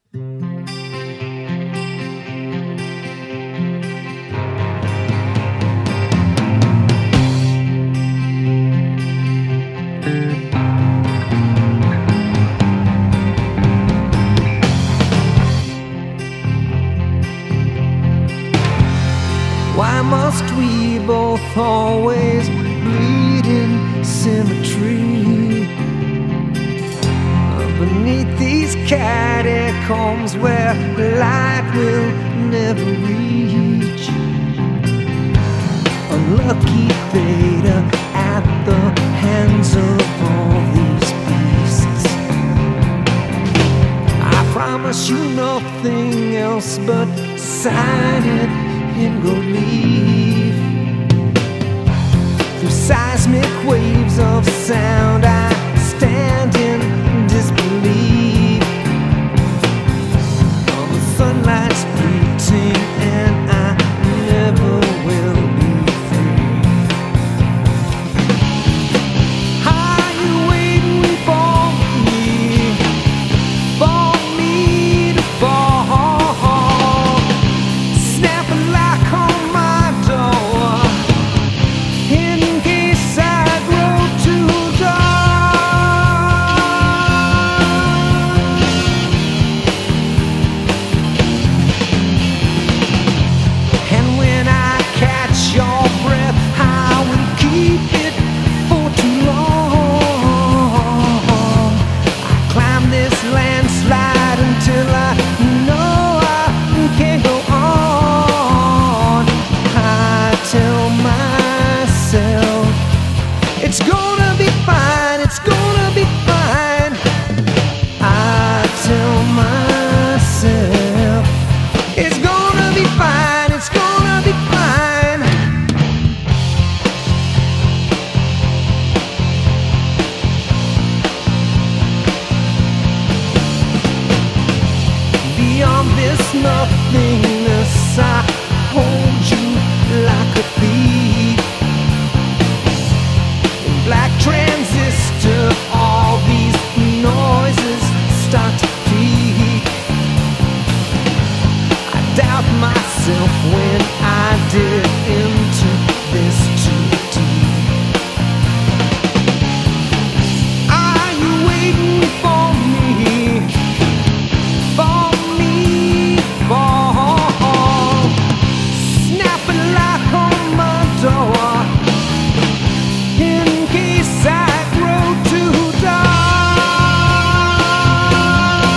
Why must we both always bleed in symmetry? Beneath these catacombs where light will never reach. Unlucky beta at the hands of all these beasts. I promise you nothing else but sign it and go leave. Through seismic waves of sound I stand in disbelief. All the sunlight's fleeting and I never will be free. Are you waiting for me to fall? Snap a lock on my door in case I grow too dark. And when I catch your breath, I will keep it for too long. I climb this landslide until I know I can't go on. I tell myself it's gonna be fine, it's gonna be fine. I tell myself it's gonna be fine, it's gonna be fine. Beyond this nothingness, I hold you like a thief. Black transistor, all these noises start to peak. I doubt myself when I dig into this too deep. Are you waiting for me? For me, for snap a lock on my door in case I grow too dark.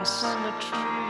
cemetery.